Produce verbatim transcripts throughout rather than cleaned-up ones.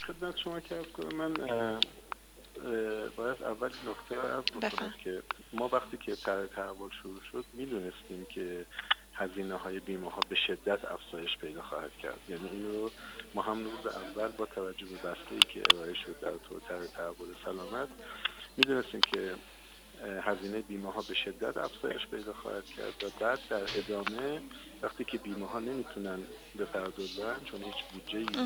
خدمت شما که عرض کنم من باید اول نکته رو عرض بکنم که ما وقتی که طرح تحول شروع شد میدونستیم که هزینه های بیمه ها به شدت افزایش پیدا خواهد کرد. یعنی این رو ما هم روز اول با توجه به بسته‌ای که ارائه شد در طور طرح تحول سلامت میدونستیم که هزینه بیمه ها به شدت افزایش پیدا خواهد کرد و بعد در ادامه وقتی که بیمه ها نمیتونن بپردازن چون هیچ بودجه‌ای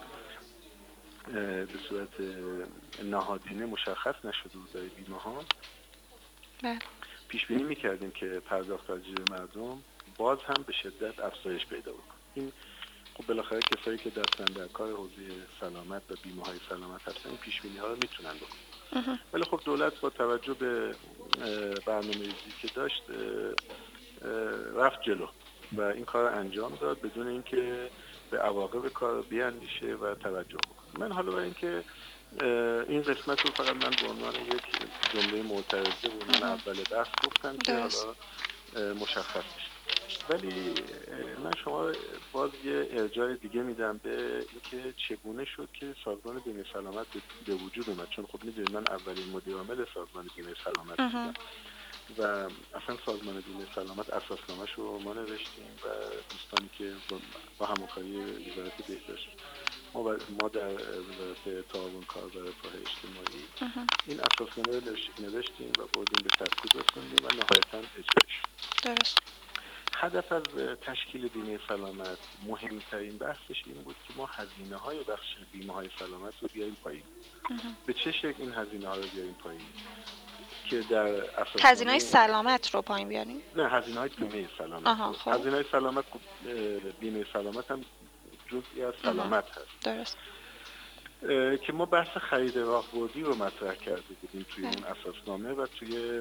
به صورت نهادینه مشخص نشده بود برای بیمه ها، پیش بینی میکردیم که پرداخت از جیب مردم باز هم به شدت افزایش پیدا بکنه. این خب بالاخره کسایی که دستن در کار حوزه سلامت و بیمه های سلامت هستن این پیش بینی ها رو میتونن بکنن. ولی خب دولت با توجه به برنامه‌ریزی که داشت رفت جلو و این کار انجام داد بدون اینکه به عواقب کار بیاندیشه و توجه بکنه. من حالا برای اینکه این قسمت رو فقط من به عنوان یک جمله معترضه به عنوان اول بحث گفتم که حالا مشخص بشه. ولی من شما باز یه ارجاع دیگه میدم به اینکه چگونه شد که سازمان بیمه سلامت به وجود اومد. چون خب میدونید من اولین مدیر عامل سازمان بیمه سلامت بودم و اصلا سازمان بیمه سلامت اساسنامه‌اش رو ما نوشتیم و دوستانی که با همکاری وزارت بهداشت ما, ما در وزارت تعاون کار و رفاه اجتماعی این اساسنامه رو نوشتیم و بردیم به تصویب رسوندیم و نهایتاً اجرا شد. درست. هدف از تشکیل بیمه سلامت مهمترین بحثش این بود که ما هزینه های بخش بیمه های سلامت رو بیاریم پایین. به چه شکل این هزینه ها رو بیاریم پایین؟ که در اساس هزینه های سلامت رو پایین بیاریم؟ نه، هزینه های بیمه سلامت. خب. هزینه های سلامت بیمه سلامت هم جزئی از سلامت هست. درست. که ما بحث خرید راهبردی رو مطرح کرده بودیم توی اون اساسنامه و توی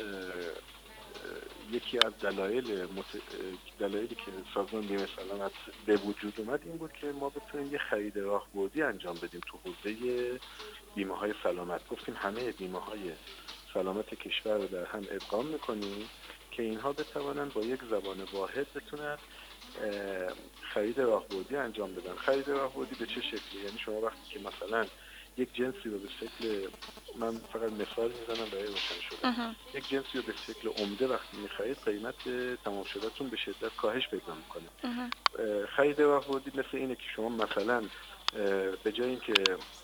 یکی از دلایل مت... دلایلی که سازمان بیمه سلامت به وجود اومد این بود که ما بتونیم یه خرید راهبردی انجام بدیم تو حوزه بیمه های سلامت. گفتیم همه بیمه های سلامت کشور رو در هم ادغام میکنیم که اینها بتوانن با یک زبان واحد بتونن خرید راهبردی انجام بدن. خرید راهبردی به چه شکلی؟ یعنی شما وقتی که مثلا یک جنسی رو به شکل، من فقط مثال میزنم برای روشن شدن، یک جنسی رو به شکل عمده وقتی میخرید قیمت تمام شدهتون به شدت کاهش پیدا میکنه. خرید راهبردی مثل اینه که شما مثلا به جای اینکه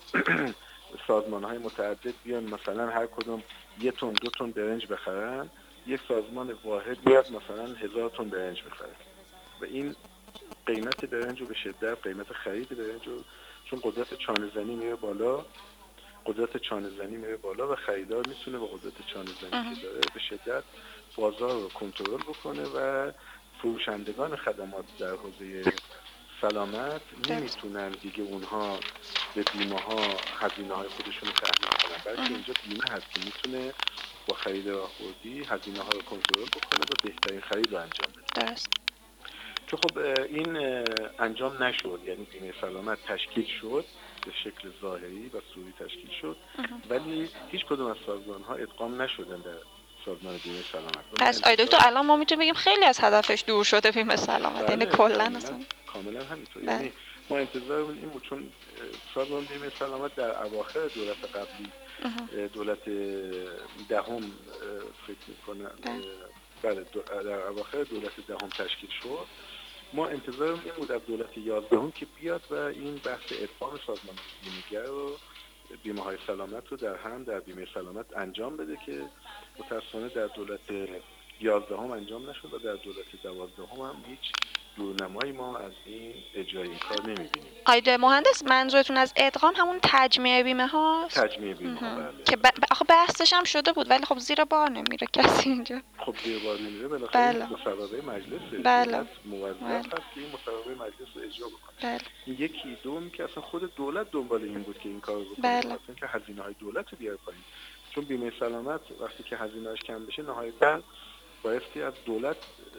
سازمان های متعدد بیان مثلا هر کدوم یه تن دو تن برنج بخرن، یک سازمان واحد میاد مثلا هزار تن برنج بخره و این قیمت برنج رو به شدت، قیمت خرید برنج رو، چون قدرت چانه زنی میره بالا، قدرت چانه زنی میره بالا و خریدار میتونه با قدرت چانه زنی که داره به شدت بازار رو کنترل بکنه و فروشندگان خدمات در حوزه سلامت نمیتونن دیگه اونها به بیمه ها هزینه های خودشون رو تحمیل کنن، بلکه اینجا بیمه هست که میتونه با خرید راهبردی هزینه ها رو کنترل بکنه و بهترین خرید رو انجام بده. درست. که خب این انجام نشد. یعنی بیمه سلامت تشکیل شد به شکل ظاهری و صوری تشکیل شد ولی هیچ کدوم از سازمان ها ادغام نشدن در سازمان بیمه سلامت. پس آی دکتر الان ما میتونیم بگیم خیلی از هدفش دور شده بیمه سلامت. یعنی کلا اصلا کاملا همینطور. یعنی ما انتظارمون این بود چون سازمان بیمه سلامت در اواخر دولت قبلی دولت دهم فکر می‌کنم بله در اواخر دولت دهم تشکیل شد، ما انتظارمون این بود از دولت یازدهم که بیاد و این بحث ادغام سازمان بیمه‌گر رو بیمه های سلامت رو در هم در بیمه سلامت انجام بده که متأسفانه در دولت یازدهم انجام نشد و در دولت دوازدهم هم هیچ دورنمایی ما از این اجرای این کار نمی‌بینیم. آیده مهندس منظورتون از ادغام همون تجمیع بیمه هاست؟ تجمیع بیمه ها بله. که آخه بحثش هم شده بود ولی خب زیر بار نمیره کسی اینجا. خب زیر بار نمیره بالاخره بله. مصوبه مجلس بله. موظف بله. هست که این مصوبه مجلس رو اجرا بکنه. بله. یکی دوم که اصلا خود دولت دنبال این بود که این کارو بکنه. بله. اصلا که هزینه های دولت رو بیاره پایین. چون بیمه سلامت وقتی که هزینه‌اش کم بشه نهایتاً بایستی از دولت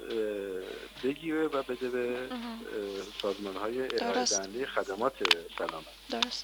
بگیره و بده به سازمان‌های ارائه دهنده خدمات سلامت. درست.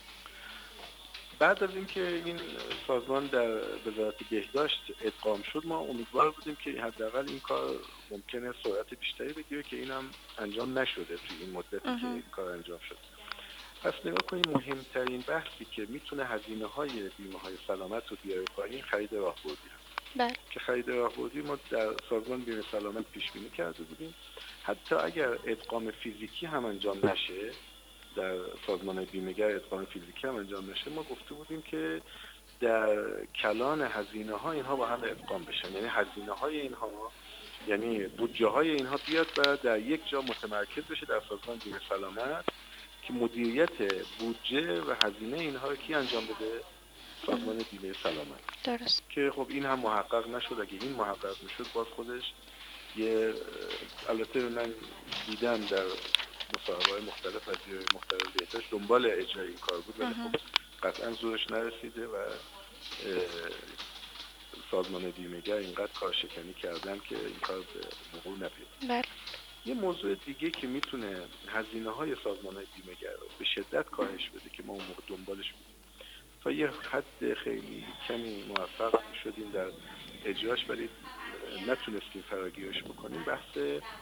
بعد از اینکه این سازمان در وزارت بهداشت ادغام شد ما امیدوار بودیم که حداقل این کار ممکنه سرعت بیشتری بگیره که اینم انجام نشده توی این مدتی که این کار انجام شد. پس نگاه کنید مهمترین بحثی که میتونه هزینه های بیمه های سلامت رو بیاره پایین خرید راهبردی هست. بله. که خرید راهبردی ما در سازمان بیمه سلامت پیش بینی کرده بودیم حتی اگر ادغام فیزیکی هم انجام نشه، در سازمان بیمه‌گر ادغام فیزیکی هم انجام نشه، ما گفته بودیم که در کلان هزینه ها اینها با هم ادغام بشن، یعنی هزینه های اینها، یعنی بودجه های اینها بیاد و در یک جا متمرکز بشه در سازمان بیمه سلامت که مدیریت بودجه و هزینه اینها رو کی انجام بده؟ سازمان بیمه سلامت. درست. که خب این هم محقق نشد. اگه این محقق میشد باز خودش یه، البته من دیدم در مصاحبه‌های مختلف از مختلف بهداشت دنبال اجرای این کار بود ولی خب قطعا زورش نرسیده و سازمان بیمه‌گر اینقدر کارشکنی کردن که این کار به وقوع نپیوست. بله. یه موضوع دیگه که میتونه هزینه‌های سازمان بیمه‌گر رو به شدت کاهش بده که ما اون موقع دنبالش بودیم تا یه حد خیلی کمی موفق شدیم در اجراش ولی نتونستیم فراگیرش بکنیم، بحث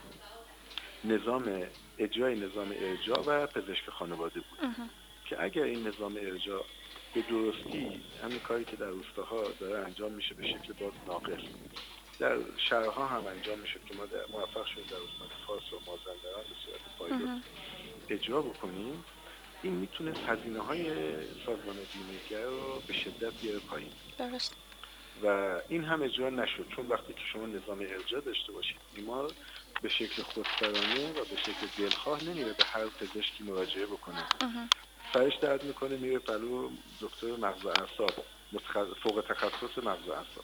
نظام اجرای نظام ارجاع و پزشک خانواده بود. اه. که اگر این نظام ارجاع به درستی همین کاری که در روستاها داره انجام میشه به شکل باز ناقص در شهرها هم انجام میشه که ما در موفق شدیم در استان فارس و مازندران به صورت پایدار اجرا بکنیم، این میتونه هزینه های سازمان بیمه‌گر رو به شدت بیاره پایین. درست. و این هم اجرا نشد چون وقتی که شما نظام ارجاع داشته باشید بیمار به شکل خودسرانه و به شکل دلخواه نمیره به هر پزشکی مراجعه بکنه. سرش درد میکنه میره پلو دکتر مغز و اعصاب فوق تخصص مغز و اعصاب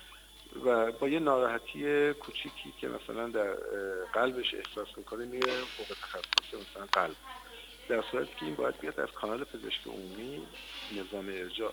و با یه ناراحتی کوچیکی که مثلا در قلبش احساس میکنه میره فوق تخصص مثلا قلب، در صورتی که این باید بیاد از کانال پزشک عمومی نظام ارجاع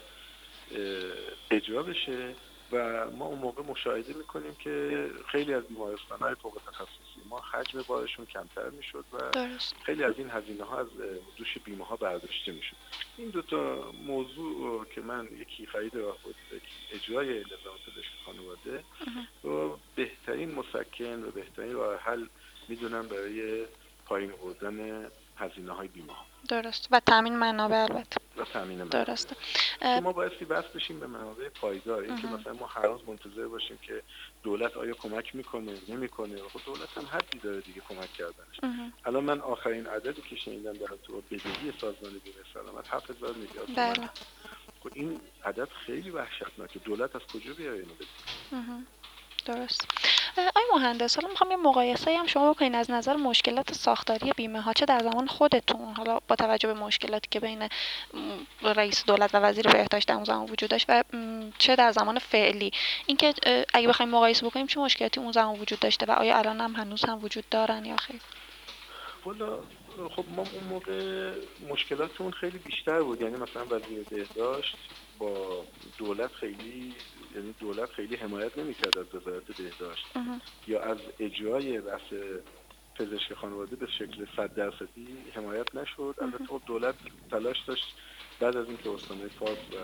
اجرا بشه و ما اون موقع مشاهده میکنیم که خیلی از بیمارستان‌های فوق تخصصی ما حجم بارشون کمتر میشد و درست. خیلی از این هزینه ها از دوش بیمه ها برداشته میشد. این دو تا موضوع که من یکی خرید راهبردی اجرای نظام پزشک خانواده و بهترین مسکن و بهترین راه حل میدونم برای پایین بردن هزینه های بیمه ها. درست. و تامین منابع البته. و تامین منابع. درسته. ما بایستی بس بشیم به منابع پایدار، این که مثلا ما هر روز منتظر باشیم که دولت آیا کمک میکنه نمیکنه. خب دولت هم حدی داره دیگه کمک کردنش. الان من آخرین عددی که شنیدم در تو بدهی سازمان بیمه سلامت هفت هزار میلیارد. بله. خب این عدد خیلی وحشتناکه. دولت از کجا بیاره اینو بده؟ درست. آی مهندس، حالا میخوام یه مقایسه‌ای هم شما بکنین از نظر مشکلات ساختاری بیمه ها، چه در زمان خودتون حالا با توجه به مشکلاتی که بین رئیس دولت و وزیر بهداشت در اون زمان وجود داشت و چه در زمان فعلی، اینکه اگه بخوایم مقایسه بکنیم چه مشکلاتی اون زمان وجود داشته و آیا الان هم هنوز هم وجود دارن یا خیر؟ والا خب ما اون موقع مشکلاتمون خیلی بیشتر بود، یعنی مثلا وزیر بهداشت با دولت خیلی یعنی دولت خیلی حمایت نمی‌کرد از وزارت بهداشت یا از اجرای بحث پزشک خانواده به شکل صد درصدی حمایت نشد. البته خب دولت تلاش داشت بعد از اینکه استان فارس و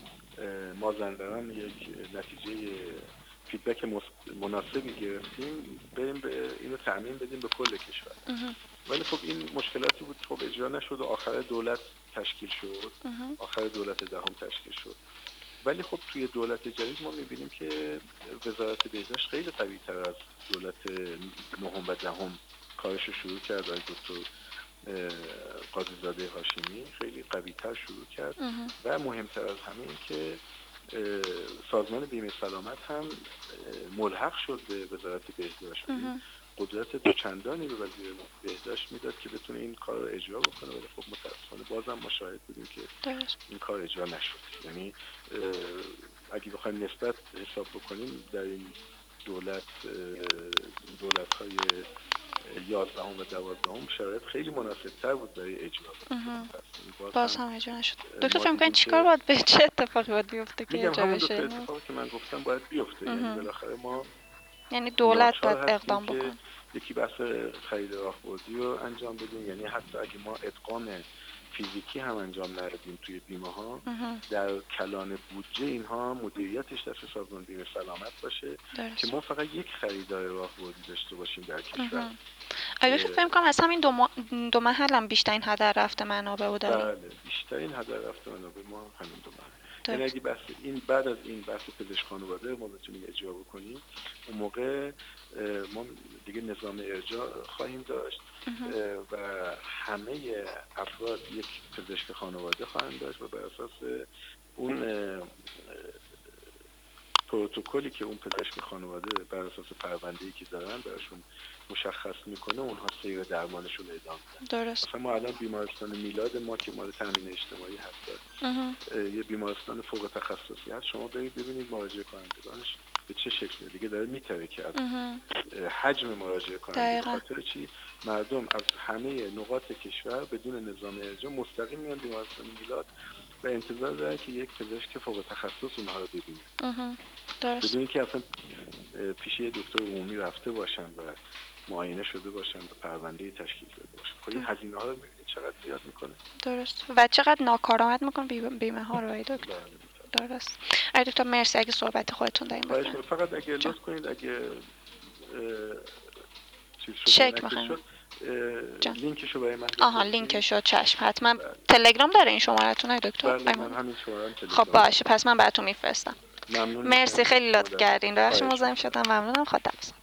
مازندران یک نتیجه فیدبک مناسبی گرفتیم بریم به اینو تأمین بدیم به کل کشور. ولی خب این مشکلاتی بود خب اجرا نشد و آخر دولت تشکیل شد. آخر دولت دهم تشکیل شد. ولی خب توی دولت جدید ما می‌بینیم که وزارت بهداشت خیلی قوی‌تر از دولت نهم و دهم کارش رو شروع کرد. آقای دکتر قاضی‌زاده هاشمی خیلی قوی‌تر شروع کرد و مهمتر از همه این که سازمان بیمه سلامت هم ملحق شد به وزارت بهداشت. قدرت دوچندانی به وزیر بهداشت میداد که بتونه این کار رو اجرا بکنه ولی خب متأسفانه بازم مشاهده بودیم که این کار اجرا نشد. یعنی اگه بخوایم نسبت حساب بکنیم در این دولت دولت‌های یازدهم و دوازدهم شرایط خیلی مناسب‌تر بود برای اجرا. باز, باز هم اجرا نشد. دکتر فکر می‌کنید چیکار باید به چه اتفاقی باید بیفته که اجرا بشه؟ میگم همون اتفاقی که من گفتم باید بیفته. یعنی بالاخره ما یعنی دولت باید اقدام بکنه. یکی بحث خرید راهبردی رو انجام بدیم، یعنی حتی اگه ما ادغام فیزیکی هم انجام ندادیم توی بیمه ها، در کلان بودجه اینها مدیریتش دست سازمان بیمه سلامت باشه درست. که ما فقط یک خریدار راهبردی داشته باشیم در کشور. آیا فکر می‌کنم از همین دو, ما... دو محل هم بیشترین هدر رفته منابع و داریم؟ بله بیشترین هدر رفته منابع ما همین دو محل. یعنی اگه بحث این بعد از این بحث پزشک خانواده ما بتونیم اجرا بکنیم، اون موقع ما دیگه نظام ارجاع خواهیم داشت و همه افراد یک پزشک خانواده خواهند داشت و بر اساس اون پروتکلی که اون پزشک خانواده بر اساس پرونده‌ای که دارن براشون مشخص میکنه اونها سیر درمانشون رو ادامه میدن. درست. مثلا ما الان بیمارستان میلاد ما که مال تامین اجتماعی هست، یه بیمارستان فوق تخصصی هست، شما برید ببینید مراجعه کنندگانش به چه شکلی دیگه داره میتره که از حجم مراجعه کننده. خاطر چی؟ مردم از همه نقاط کشور بدون نظام ارجاع مستقیم میان بیمارستان میلاد و انتظار دارن که یک پزشک فوق تخصص اونها رو ببینه. درست. بدون اینکه اصلا پیش یه دکتر عمومی رفته باشن و معاینه شده باشن و پرونده تشکیل داده باشن. خب این هزینه ها رو می‌بینید چقدر زیاد میکنه. درست. و چقدر ناکارآمد میکنه بیمه ها رو ای دکتر. درست. ای دکتر مرسی، اگه صحبت خودتون داریم بفرمایید. فقط اگه لطف کنید اگه چک می‌خواید لینکشو برای من آها لینکشو چشم حتما. تلگرام داره این شماره‌تون ای دکتر؟ بله من همین شماره‌ام تلگرام. خب باشه پس من براتون میفرستم. ممنون. مرسی خیلی لطف کردین. راهش مزاحم شدم. ممنونم. خداحافظ.